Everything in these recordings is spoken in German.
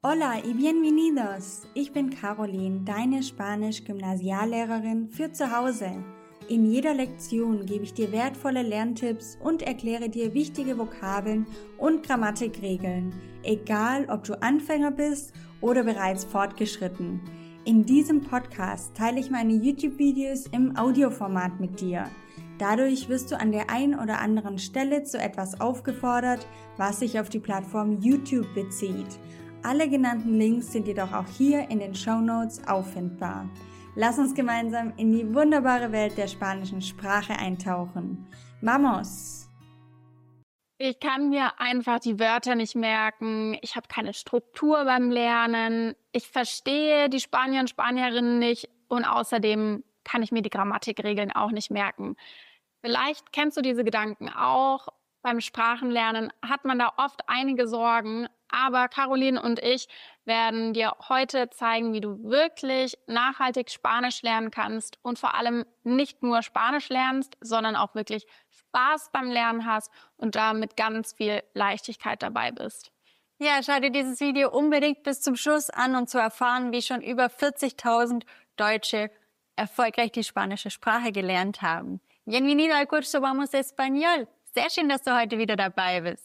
Hola y bienvenidos! Ich bin Caroline, deine Spanisch-Gymnasiallehrerin für zu Hause. In jeder Lektion gebe ich dir wertvolle Lerntipps und erkläre dir wichtige Vokabeln und Grammatikregeln, egal ob du Anfänger bist oder bereits fortgeschritten. In diesem Podcast teile ich meine YouTube-Videos im Audioformat mit dir. Dadurch wirst du an der einen oder anderen Stelle zu etwas aufgefordert, was sich auf die Plattform YouTube bezieht. Alle genannten Links sind jedoch auch hier in den Shownotes auffindbar. Lass uns gemeinsam in die wunderbare Welt der spanischen Sprache eintauchen. Vamos! Ich kann mir einfach die Wörter nicht merken. Ich habe keine Struktur beim Lernen. Ich verstehe die Spanier und Spanierinnen nicht. Und außerdem kann ich mir die Grammatikregeln auch nicht merken. Vielleicht kennst du diese Gedanken auch. Beim Sprachenlernen hat man da oft einige Sorgen. Aber Caroline und ich werden dir heute zeigen, wie du wirklich nachhaltig Spanisch lernen kannst und vor allem nicht nur Spanisch lernst, sondern auch wirklich Spaß beim Lernen hast und da mit ganz viel Leichtigkeit dabei bist. Ja, schau dir dieses Video unbedingt bis zum Schluss an, um zu erfahren, wie schon über 40.000 Deutsche erfolgreich die spanische Sprache gelernt haben. Bienvenido al curso Vamos Español. Sehr schön, dass du heute wieder dabei bist.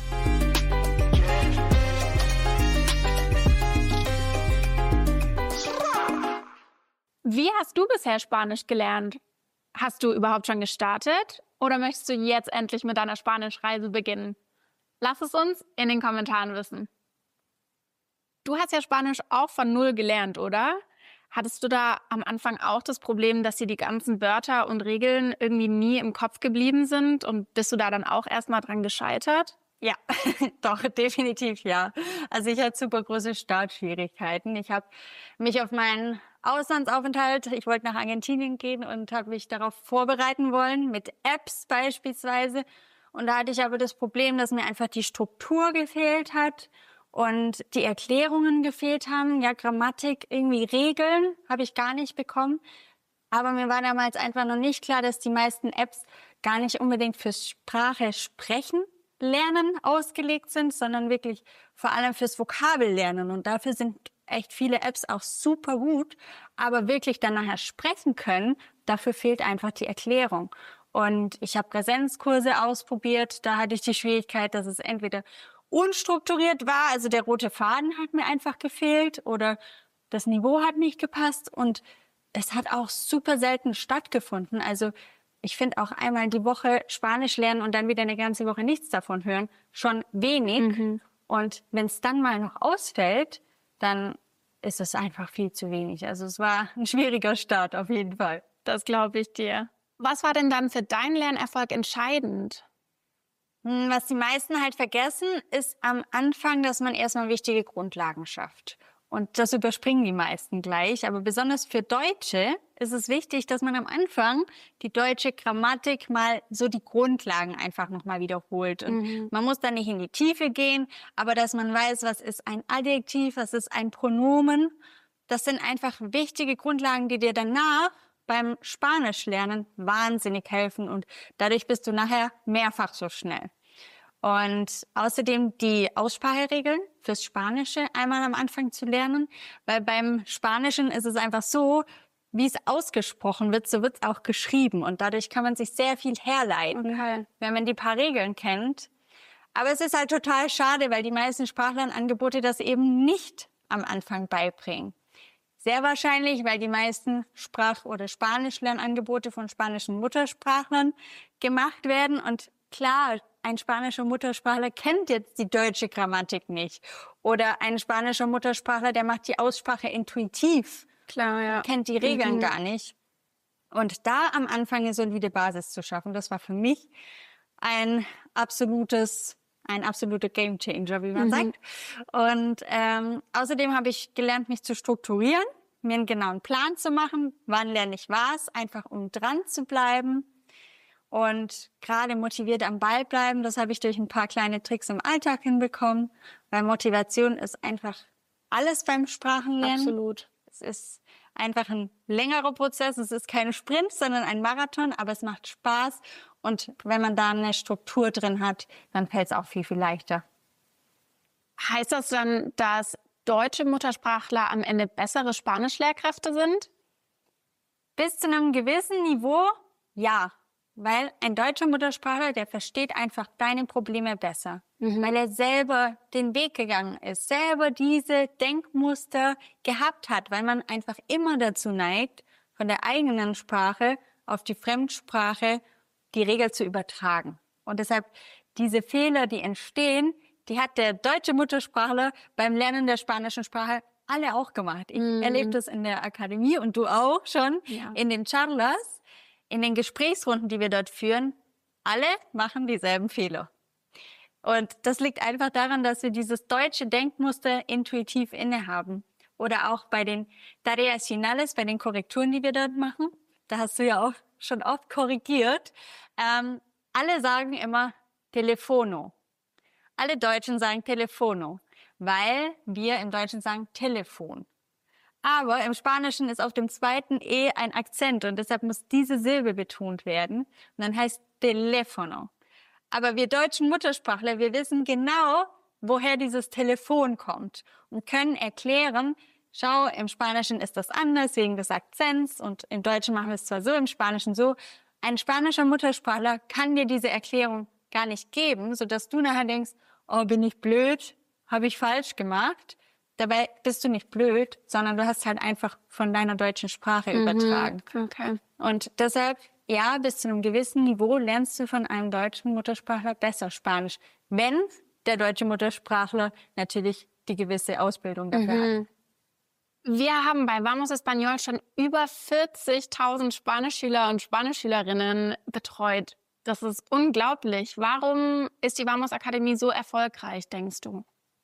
Wie hast du bisher Spanisch gelernt? Hast du überhaupt schon gestartet oder möchtest du jetzt endlich mit deiner Spanischreise beginnen? Lass es uns in den Kommentaren wissen. Du hast ja Spanisch auch von Null gelernt, oder? Hattest du da am Anfang auch das Problem, dass dir die ganzen Wörter und Regeln irgendwie nie im Kopf geblieben sind und bist du da dann auch erstmal dran gescheitert? Ja, doch, definitiv ja. Also ich hatte super große Startschwierigkeiten. Ich habe mich auf meinen Auslandsaufenthalt, ich wollte nach Argentinien gehen und habe mich darauf vorbereiten wollen, mit Apps beispielsweise. Und da hatte ich aber das Problem, dass mir einfach die Struktur gefehlt hat und die Erklärungen gefehlt haben. Ja, Grammatik, irgendwie Regeln habe ich gar nicht bekommen. Aber mir war damals einfach noch nicht klar, dass die meisten Apps gar nicht unbedingt fürs Sprache sprechen Lernen ausgelegt sind, sondern wirklich vor allem fürs Vokabellernen. Und dafür sind echt viele Apps auch super gut, aber wirklich dann nachher sprechen können, dafür fehlt einfach die Erklärung. Und ich habe Präsenzkurse ausprobiert, da hatte ich die Schwierigkeit, dass es entweder unstrukturiert war, also der rote Faden hat mir einfach gefehlt oder das Niveau hat nicht gepasst und es hat auch super selten stattgefunden. Also ich finde auch einmal die Woche Spanisch lernen und dann wieder eine ganze Woche nichts davon hören, schon wenig. Und wenn es dann mal noch ausfällt, dann ist es einfach viel zu wenig. Also es war ein schwieriger Start auf jeden Fall. Das glaube ich dir. Was war denn dann für deinen Lernerfolg entscheidend? Was die meisten halt vergessen, ist am Anfang, dass man erstmal wichtige Grundlagen schafft. Und das überspringen die meisten gleich. Aber besonders für Deutsche ist es wichtig, dass man am Anfang die deutsche Grammatik mal so die Grundlagen einfach nochmal wiederholt. Und man muss da nicht in die Tiefe gehen, aber dass man weiß, was ist ein Adjektiv, was ist ein Pronomen. Das sind einfach wichtige Grundlagen, die dir danach beim Spanischlernen wahnsinnig helfen. Und dadurch bist du nachher mehrfach so schnell. Und außerdem die Ausspracheregeln fürs Spanische einmal am Anfang zu lernen, weil beim Spanischen ist es einfach so, wie es ausgesprochen wird, so wird es auch geschrieben und dadurch kann man sich sehr viel herleiten, wenn man die paar Regeln kennt. Aber es ist halt total schade, weil die meisten Sprachlernangebote das eben nicht am Anfang beibringen. Sehr wahrscheinlich, weil die meisten Sprach- oder Spanischlernangebote von spanischen Muttersprachlern gemacht werden und klar, ein spanischer Muttersprachler kennt jetzt die deutsche Grammatik nicht. Oder ein spanischer Muttersprachler, der macht die Aussprache intuitiv. Klar, ja. Kennt die Regeln gar nicht. Und da am Anfang eine solide Basis zu schaffen, das war für mich ein absoluter Gamechanger, wie man sagt. Und außerdem habe ich gelernt, mich zu strukturieren, mir einen genauen Plan zu machen, wann lerne ich was, einfach um dran zu bleiben. Und gerade motiviert am Ball bleiben, das habe ich durch ein paar kleine Tricks im Alltag hinbekommen, weil Motivation ist einfach alles beim Sprachenlernen. Absolut. Es ist einfach ein längerer Prozess, es ist kein Sprint, sondern ein Marathon, aber es macht Spaß und wenn man da eine Struktur drin hat, dann fällt es auch viel, viel leichter. Heißt das dann, dass deutsche Muttersprachler am Ende bessere Spanischlehrkräfte sind? Bis zu einem gewissen Niveau, ja. Weil ein deutscher Muttersprachler, der versteht einfach deine Probleme besser. Weil er selber den Weg gegangen ist, selber diese Denkmuster gehabt hat, weil man einfach immer dazu neigt, von der eigenen Sprache auf die Fremdsprache die Regel zu übertragen. Und deshalb diese Fehler, die entstehen, die hat der deutsche Muttersprachler beim Lernen der spanischen Sprache alle auch gemacht. Ich erlebe das in der Akademie und du auch schon in den Charlas, in den Gesprächsrunden, die wir dort führen. Alle machen dieselben Fehler. Und das liegt einfach daran, dass wir dieses deutsche Denkmuster intuitiv innehaben. Oder auch bei den Tareas Finales, bei den Korrekturen, die wir dort machen. Da hast du ja auch schon oft korrigiert. Alle sagen immer Telefono. Alle Deutschen sagen Telefono, weil wir im Deutschen sagen Telefon. Aber im Spanischen ist auf dem zweiten E ein Akzent und deshalb muss diese Silbe betont werden. Und dann heißt Telefono. Aber wir deutschen Muttersprachler, wir wissen genau, woher dieses Telefon kommt und können erklären, schau, im Spanischen ist das anders wegen des Akzents und im Deutschen machen wir es zwar so, im Spanischen so. Ein spanischer Muttersprachler kann dir diese Erklärung gar nicht geben, sodass du nachher denkst, oh, bin ich blöd, habe ich falsch gemacht. Dabei bist du nicht blöd, sondern du hast halt einfach von deiner deutschen Sprache übertragen. Okay. Und deshalb, ja, bis zu einem gewissen Niveau lernst du von einem deutschen Muttersprachler besser Spanisch, wenn der deutsche Muttersprachler natürlich die gewisse Ausbildung dafür hat. Wir haben bei Vamos Español schon über 40.000 Spanischschüler und Spanischschülerinnen betreut. Das ist unglaublich. Warum ist die Vamos Akademie so erfolgreich, denkst du?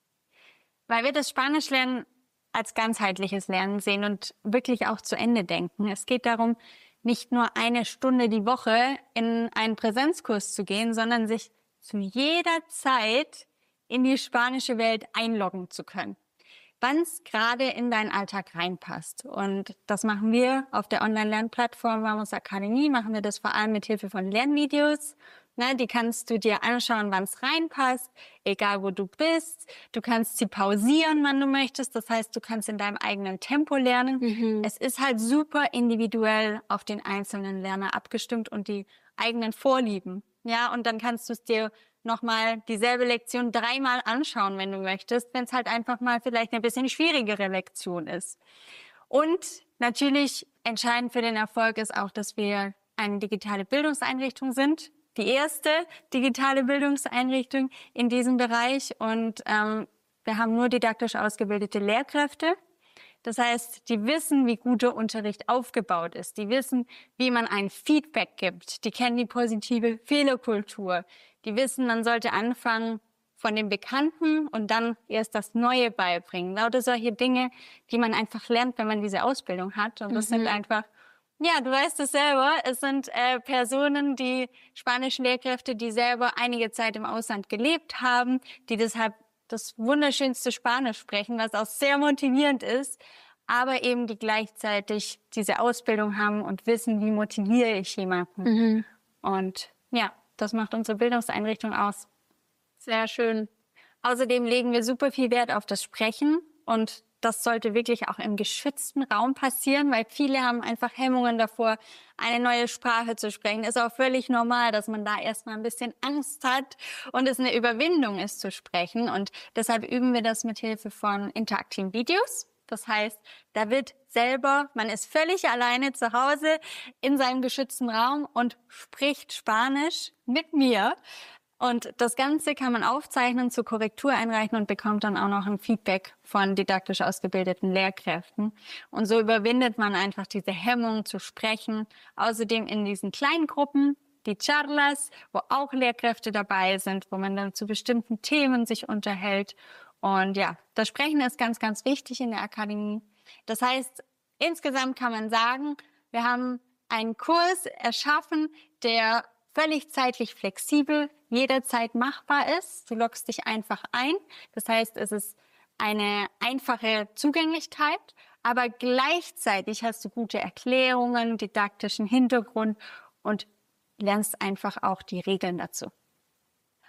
Weil wir das Spanischlernen als ganzheitliches Lernen sehen und wirklich auch zu Ende denken. Es geht darum, nicht nur eine Stunde die Woche in einen Präsenzkurs zu gehen, sondern sich zu jeder Zeit in die spanische Welt einloggen zu können, wann es gerade in deinen Alltag reinpasst. Und das machen wir auf der Online-Lernplattform Vamos Akademie, machen wir das vor allem mit Hilfe von Lernvideos. Die kannst du dir anschauen, wann es reinpasst, egal wo du bist. Du kannst sie pausieren, wann du möchtest. Das heißt, du kannst in deinem eigenen Tempo lernen. Es ist halt super individuell auf den einzelnen Lerner abgestimmt und die eigenen Vorlieben. Ja, und dann kannst du es dir nochmal dieselbe Lektion 3-mal anschauen, wenn du möchtest, wenn es halt einfach mal vielleicht eine bisschen schwierigere Lektion ist. Und natürlich entscheidend für den Erfolg ist auch, dass wir eine digitale Bildungseinrichtung sind. Die erste digitale Bildungseinrichtung in diesem Bereich. Und wir haben nur didaktisch ausgebildete Lehrkräfte. Das heißt, die wissen, wie guter Unterricht aufgebaut ist. Die wissen, wie man ein Feedback gibt. Die kennen die positive Fehlerkultur. Die wissen, man sollte anfangen von dem Bekannten und dann erst das Neue beibringen. Lauter solche Dinge, die man einfach lernt, wenn man diese Ausbildung hat. Und das sind einfach, ja, du weißt es selber, es sind Personen, die Spanischlehrkräfte, die selber einige Zeit im Ausland gelebt haben, die deshalb das wunderschönste Spanisch sprechen, was auch sehr motivierend ist, aber eben die gleichzeitig diese Ausbildung haben und wissen, wie motiviere ich jemanden. Und ja, das macht unsere Bildungseinrichtung aus. Sehr schön. Außerdem legen wir super viel Wert auf das Sprechen und das sollte wirklich auch im geschützten Raum passieren, weil viele haben einfach Hemmungen davor, eine neue Sprache zu sprechen. Ist auch völlig normal, dass man da erstmal ein bisschen Angst hat und es eine Überwindung ist zu sprechen. Und deshalb üben wir das mit Hilfe von interaktiven Videos. Das heißt, da wird selber, man ist völlig alleine zu Hause in seinem geschützten Raum und spricht Spanisch mit mir. Und das Ganze kann man aufzeichnen, zur Korrektur einreichen und bekommt dann auch noch ein Feedback von didaktisch ausgebildeten Lehrkräften. Und so überwindet man einfach diese Hemmung zu sprechen. Außerdem in diesen kleinen Gruppen, die Charlas, wo auch Lehrkräfte dabei sind, wo man dann zu bestimmten Themen sich unterhält. Und ja, das Sprechen ist ganz, ganz wichtig in der Akademie. Das heißt, insgesamt kann man sagen, wir haben einen Kurs erschaffen, der völlig zeitlich flexibel, jederzeit machbar ist. Du loggst dich einfach ein. Das heißt, es ist eine einfache Zugänglichkeit, aber gleichzeitig hast du gute Erklärungen, didaktischen Hintergrund und lernst einfach auch die Regeln dazu.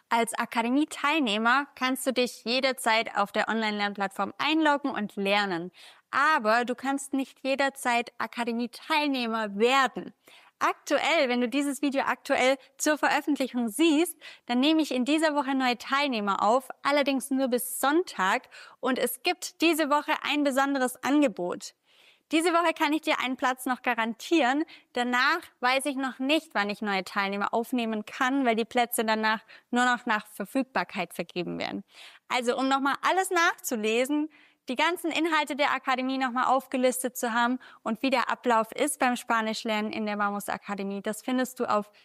Als Akademie-Teilnehmer kannst du dich jederzeit auf der Online-Lernplattform einloggen und lernen. Aber du kannst nicht jederzeit Akademie-Teilnehmer werden. Aktuell, wenn du dieses Video aktuell zur Veröffentlichung siehst, dann nehme ich in dieser Woche neue Teilnehmer auf, allerdings nur bis Sonntag. Und es gibt diese Woche ein besonderes Angebot. Diese Woche kann ich dir einen Platz noch garantieren. Danach weiß ich noch nicht, wann ich neue Teilnehmer aufnehmen kann, weil die Plätze danach nur noch nach Verfügbarkeit vergeben werden. Also um nochmal alles nachzulesen, die ganzen Inhalte der Akademie nochmal aufgelistet zu haben und wie der Ablauf ist beim Spanischlernen in der Vamos Akademie, das findest du auf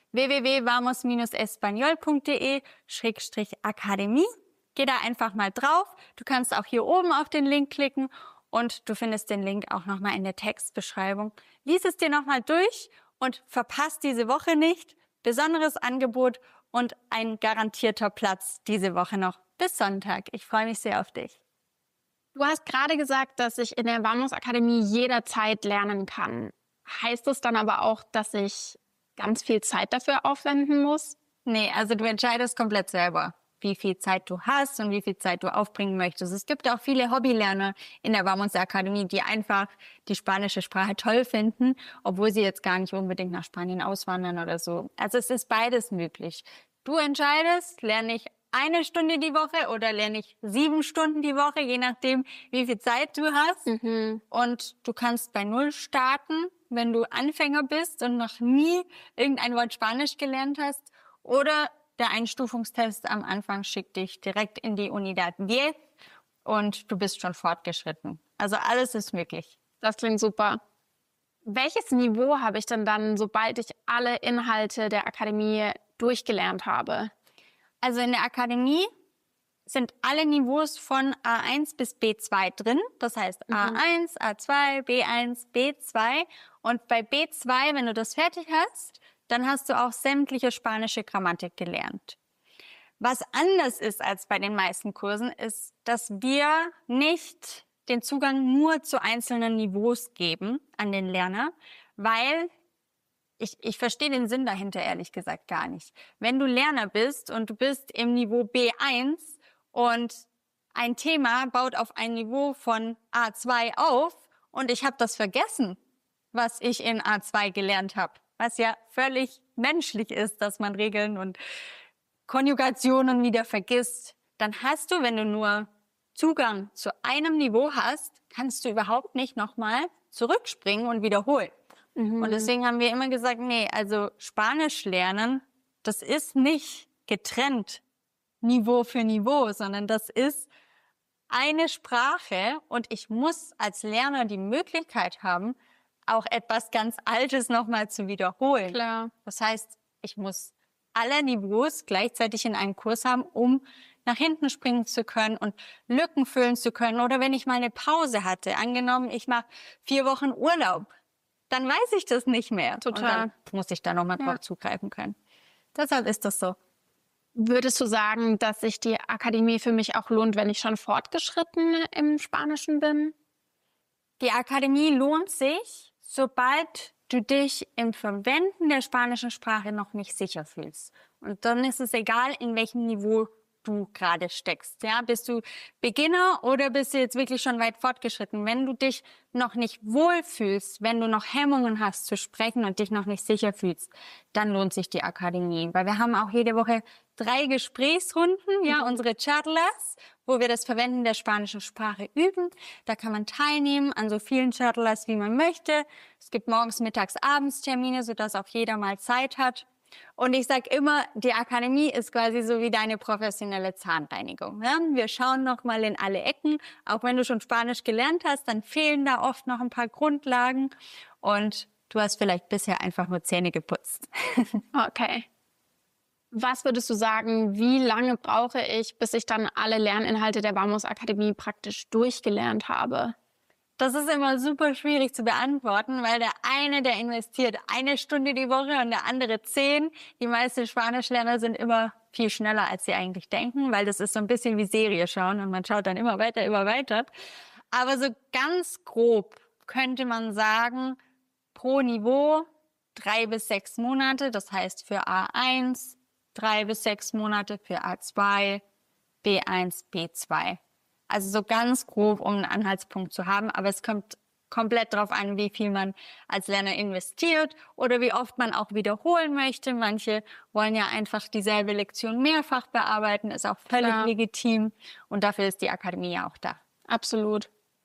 www.vamos-español.de/akademie. Geh da einfach mal drauf. Du kannst auch hier oben auf den Link klicken. Und du findest den Link auch nochmal in der Textbeschreibung. Lies es dir nochmal durch und verpasst diese Woche nicht. Besonderes Angebot und ein garantierter Platz diese Woche noch bis Sonntag. Ich freue mich sehr auf dich. Du hast gerade gesagt, dass ich in der Vamos Akademie jederzeit lernen kann. Heißt das dann aber auch, dass ich ganz viel Zeit dafür aufwenden muss? Nee, also du entscheidest komplett selber, wie viel Zeit du hast und wie viel Zeit du aufbringen möchtest. Es gibt auch viele Hobbylerner in der Vamos Akademie, die einfach die spanische Sprache toll finden, obwohl sie jetzt gar nicht unbedingt nach Spanien auswandern oder so. Also es ist beides möglich. Du entscheidest, lerne ich 1 Stunde die Woche oder lerne ich 7 Stunden die Woche, je nachdem, wie viel Zeit du hast. Und du kannst bei Null starten, wenn du Anfänger bist und noch nie irgendein Wort Spanisch gelernt hast. Oder der Einstufungstest am Anfang schickt dich direkt in die Unidad 10 und du bist schon fortgeschritten. Also alles ist möglich. Das klingt super. Welches Niveau habe ich denn dann, sobald ich alle Inhalte der Akademie durchgelernt habe? Also in der Akademie sind alle Niveaus von A1 bis B2 drin. Das heißt A1, A2, B1, B2. Und bei B2, wenn du das fertig hast, dann hast du auch sämtliche spanische Grammatik gelernt. Was anders ist als bei den meisten Kursen, ist, dass wir nicht den Zugang nur zu einzelnen Niveaus geben an den Lerner, weil ich verstehe den Sinn dahinter ehrlich gesagt gar nicht. Wenn du Lerner bist und du bist im Niveau B1 und ein Thema baut auf ein Niveau von A2 auf und ich habe das vergessen, was ich in A2 gelernt habe, was ja völlig menschlich ist, dass man Regeln und Konjugationen wieder vergisst, dann hast du, wenn du nur Zugang zu einem Niveau hast, kannst du überhaupt nicht nochmal zurückspringen und wiederholen. Und deswegen haben wir immer gesagt, nee, also Spanisch lernen, das ist nicht getrennt Niveau für Niveau, sondern das ist eine Sprache und ich muss als Lerner die Möglichkeit haben, auch etwas ganz Altes nochmal zu wiederholen. Klar. Das heißt, ich muss alle Niveaus gleichzeitig in einem Kurs haben, um nach hinten springen zu können und Lücken füllen zu können. Oder wenn ich mal eine Pause hatte, angenommen, ich mache 4 Wochen Urlaub, dann weiß ich das nicht mehr. Total. Und dann muss ich da nochmal drauf zugreifen können. Deshalb ist das so. Würdest du sagen, dass sich die Akademie für mich auch lohnt, wenn ich schon fortgeschritten im Spanischen bin? Die Akademie lohnt sich, sobald du dich im Verwenden der spanischen Sprache noch nicht sicher fühlst. Und dann ist es egal, in welchem Niveau du gerade steckst. Ja, bist du Beginner oder bist du jetzt wirklich schon weit fortgeschritten? Wenn du dich noch nicht wohlfühlst, wenn du noch Hemmungen hast zu sprechen und dich noch nicht sicher fühlst, dann lohnt sich die Akademie. Weil wir haben auch jede Woche 3 Gesprächsrunden, ja, unsere Charlas, wo wir das Verwenden der spanischen Sprache üben. Da kann man teilnehmen an so vielen Charlas, wie man möchte. Es gibt morgens, mittags, abends Termine, sodass auch jeder mal Zeit hat. Und ich sage immer, die Akademie ist quasi so wie deine professionelle Zahnreinigung. Ja? Wir schauen noch mal in alle Ecken. Auch wenn du schon Spanisch gelernt hast, dann fehlen da oft noch ein paar Grundlagen. Und du hast vielleicht bisher einfach nur Zähne geputzt. Okay. Was würdest du sagen, wie lange brauche ich, bis ich dann alle Lerninhalte der Vamos Akademie praktisch durchgelernt habe? Das ist immer super schwierig zu beantworten, weil der eine, der investiert 1 Stunde die Woche und der andere 10. Die meisten Spanischlerner sind immer viel schneller, als sie eigentlich denken, weil das ist so ein bisschen wie Serie schauen und man schaut dann immer weiter, immer weiter. Aber so ganz grob könnte man sagen, pro Niveau 3 bis 6 Monate. Das heißt für A1 3 bis 6 Monate für A2, B1, B2. Also so ganz grob, um einen Anhaltspunkt zu haben. Aber es kommt komplett darauf an, wie viel man als Lerner investiert oder wie oft man auch wiederholen möchte. Manche wollen ja einfach dieselbe Lektion mehrfach bearbeiten, ist auch völlig legitim. Und dafür ist die Akademie ja auch da. Absolut.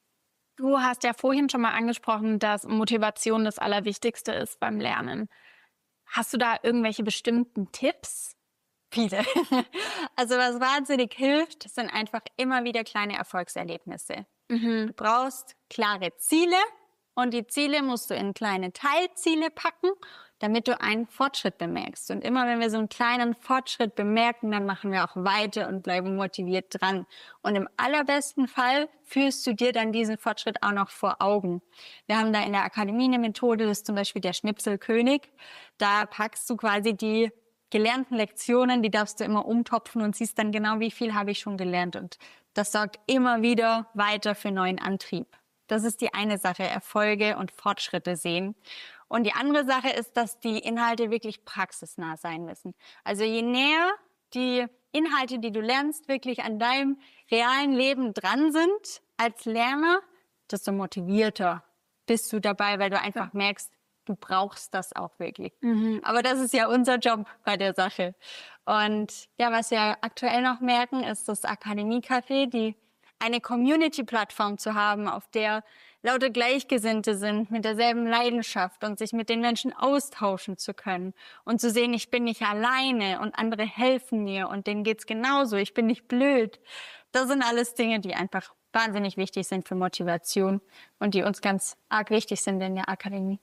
Du hast ja vorhin schon mal angesprochen, dass Motivation das Allerwichtigste ist beim Lernen. Hast du da irgendwelche bestimmten Tipps? Viele. Also was wahnsinnig hilft, sind einfach immer wieder kleine Erfolgserlebnisse. Du brauchst klare Ziele und die Ziele musst du in kleine Teilziele packen, damit du einen Fortschritt bemerkst. Und immer wenn wir so einen kleinen Fortschritt bemerken, dann machen wir auch weiter und bleiben motiviert dran. Und im allerbesten Fall führst du dir dann diesen Fortschritt auch noch vor Augen. Wir haben da in der Akademie eine Methode, das ist zum Beispiel der Schnipselkönig. Da packst du quasi die gelernten Lektionen, die darfst du immer umtopfen und siehst dann genau, wie viel habe ich schon gelernt. Und das sorgt immer wieder weiter für neuen Antrieb. Das ist die eine Sache, Erfolge und Fortschritte sehen. Und die andere Sache ist, dass die Inhalte wirklich praxisnah sein müssen. Also je näher die Inhalte, die du lernst, wirklich an deinem realen Leben dran sind als Lerner, desto motivierter bist du dabei, weil du einfach merkst, du brauchst das auch wirklich. Aber das ist ja unser Job bei der Sache. Und ja, was wir aktuell noch merken, ist das Akademie-Café, die eine Community-Plattform zu haben, auf der lauter Gleichgesinnte sind mit derselben Leidenschaft und sich mit den Menschen austauschen zu können und zu sehen, ich bin nicht alleine und andere helfen mir und denen geht's genauso, ich bin nicht blöd. Das sind alles Dinge, die einfach wahnsinnig wichtig sind für Motivation und die uns ganz arg wichtig sind in der Akademie.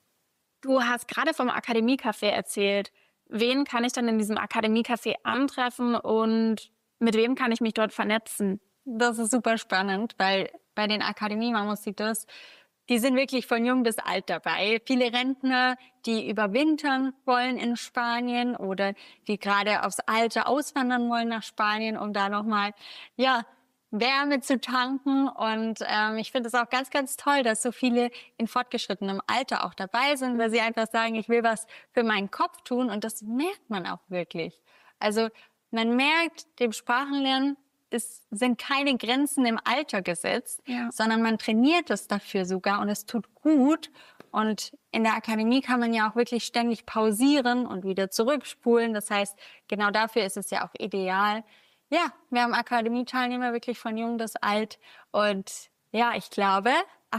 Du hast gerade vom Akademie-Café erzählt. Wen kann ich dann in diesem Akademie-Café antreffen und mit wem kann ich mich dort vernetzen? Das ist super spannend, weil bei den Akademie-Mamos sieht das, die sind wirklich von jung bis alt dabei. Viele Rentner, die überwintern wollen in Spanien oder die gerade aufs Alter auswandern wollen nach Spanien, um da nochmal, Wärme zu tanken. Und ich finde es auch ganz, ganz toll, dass so viele in fortgeschrittenem Alter auch dabei sind, weil sie einfach sagen, ich will was für meinen Kopf tun. Und das merkt man auch wirklich. Also man merkt, dem Sprachenlernen sind keine Grenzen im Alter gesetzt, sondern man trainiert es dafür sogar und es tut gut. Und in der Akademie kann man ja auch wirklich ständig pausieren und wieder zurückspulen. Das heißt, genau dafür ist es ja auch ideal. Ja, wir haben Akademie-Teilnehmer wirklich von jung bis alt. Und ja, ich glaube,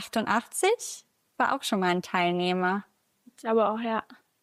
88 war auch schon mal ein Teilnehmer. Ich glaube auch, ja.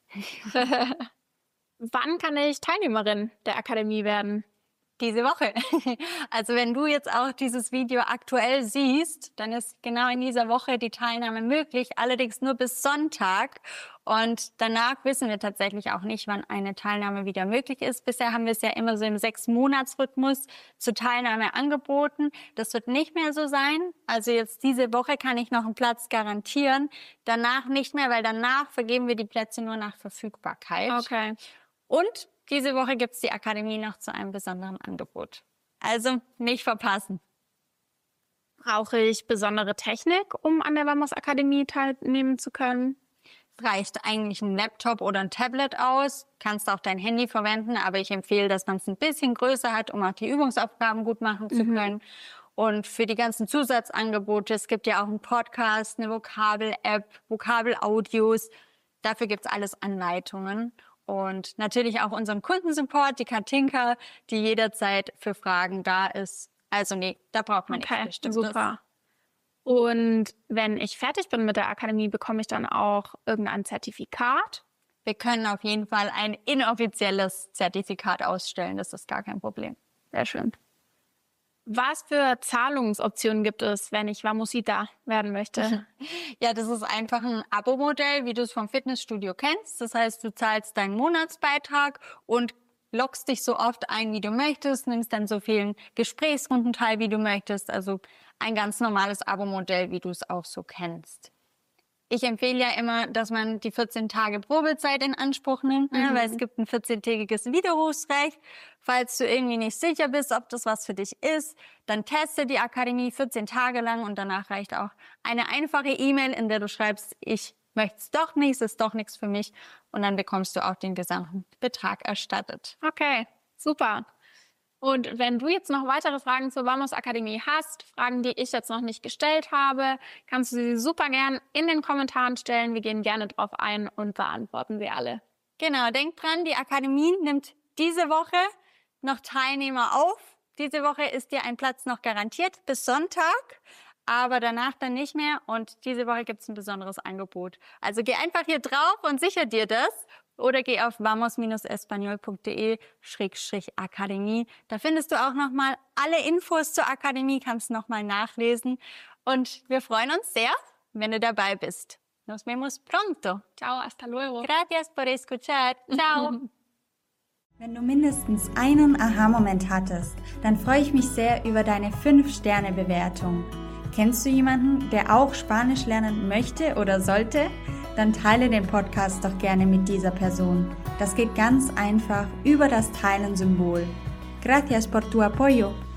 Wann kann ich Teilnehmerin der Akademie werden? Diese Woche. Also wenn du jetzt auch dieses Video aktuell siehst, dann ist genau in dieser Woche die Teilnahme möglich, allerdings nur bis Sonntag. Und danach wissen wir tatsächlich auch nicht, wann eine Teilnahme wieder möglich ist. Bisher haben wir es ja immer so im 6-Monats-Rhythmus zur Teilnahme angeboten. Das wird nicht mehr so sein. Also jetzt diese Woche kann ich noch einen Platz garantieren. Danach nicht mehr, weil danach vergeben wir die Plätze nur nach Verfügbarkeit. Okay. Und diese Woche gibt's die Akademie noch zu einem besonderen Angebot. Also nicht verpassen. Brauche ich besondere Technik, um an der Vamos Akademie teilnehmen zu können? Es reicht eigentlich ein Laptop oder ein Tablet aus. Kannst auch dein Handy verwenden, aber ich empfehle, dass man es ein bisschen größer hat, um auch die Übungsaufgaben gut machen zu können. Und für die ganzen Zusatzangebote, es gibt ja auch einen Podcast, eine Vokabel-App, Vokabel-Audios. Dafür gibt's alles Anleitungen. Und natürlich auch unseren Kundensupport, die Katinka, die jederzeit für Fragen da ist. Also nee, da braucht man nichts Bestimmtes. Super. Und wenn ich fertig bin mit der Akademie, bekomme ich dann auch irgendein Zertifikat? Wir können auf jeden Fall ein inoffizielles Zertifikat ausstellen, das ist gar kein Problem. Sehr schön. Was für Zahlungsoptionen gibt es, wenn ich Vamosita werden möchte? Ja, das ist einfach ein Abo-Modell, wie du es vom Fitnessstudio kennst. Das heißt, du zahlst deinen Monatsbeitrag und loggst dich so oft ein, wie du möchtest, nimmst dann so vielen Gesprächsrunden teil, wie du möchtest. Also ein ganz normales Abo-Modell, wie du es auch so kennst. Ich empfehle ja immer, dass man die 14 Tage Probezeit in Anspruch nimmt, weil es gibt ein 14-tägiges Widerrufsrecht. Falls du irgendwie nicht sicher bist, ob das was für dich ist, dann teste die Akademie 14 Tage lang und danach reicht auch eine einfache E-Mail, in der du schreibst, ich möchte es doch nicht, es ist doch nichts für mich. Und dann bekommst du auch den gesamten Betrag erstattet. Okay, super. Und wenn du jetzt noch weitere Fragen zur Vamos Akademie hast, Fragen, die ich jetzt noch nicht gestellt habe, kannst du sie super gern in den Kommentaren stellen. Wir gehen gerne drauf ein und beantworten sie alle. Genau, denk dran, die Akademie nimmt diese Woche noch Teilnehmer auf. Diese Woche ist dir ein Platz noch garantiert bis Sonntag, aber danach dann nicht mehr. Und diese Woche gibt es ein besonderes Angebot. Also geh einfach hier drauf und sicher dir das. Oder geh auf vamos-espanol.de/Akademie. Da findest du auch nochmal alle Infos zur Akademie, kannst nochmal nachlesen. Und wir freuen uns sehr, wenn du dabei bist. Nos vemos pronto. Ciao, hasta luego. Gracias por escuchar. Ciao. Wenn du mindestens einen Aha-Moment hattest, dann freue ich mich sehr über deine 5-Sterne-Bewertung. Kennst du jemanden, der auch Spanisch lernen möchte oder sollte? Dann teile den Podcast doch gerne mit dieser Person. Das geht ganz einfach über das Teilen-Symbol. Gracias por tu apoyo.